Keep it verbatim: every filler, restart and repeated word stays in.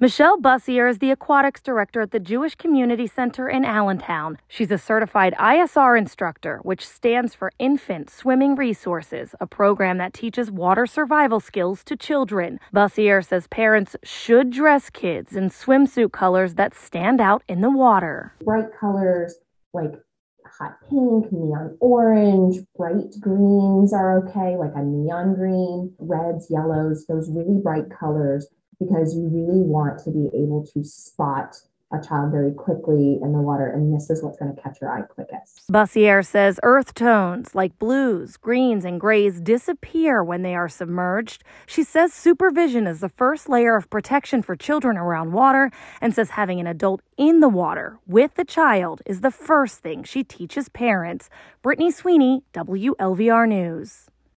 Michelle Bussier is the aquatics director at the Jewish Community Center in Allentown. She's a certified I S R instructor, which stands for Infant Swimming Resources, a program that teaches water survival skills to children. Bussier says parents should dress kids in swimsuit colors that stand out in the water. Bright colors like hot pink, neon orange, bright greens are okay, like a neon green, reds, yellows, those really bright colors, because you really want to be able to spot a child very quickly in the water, and this is what's going to catch your eye quickest. Bussier says earth tones like blues, greens, and grays disappear when they are submerged. She says supervision is the first layer of protection for children around water, and says having an adult in the water with the child is the first thing she teaches parents. Brittany Sweeney, W L V R News.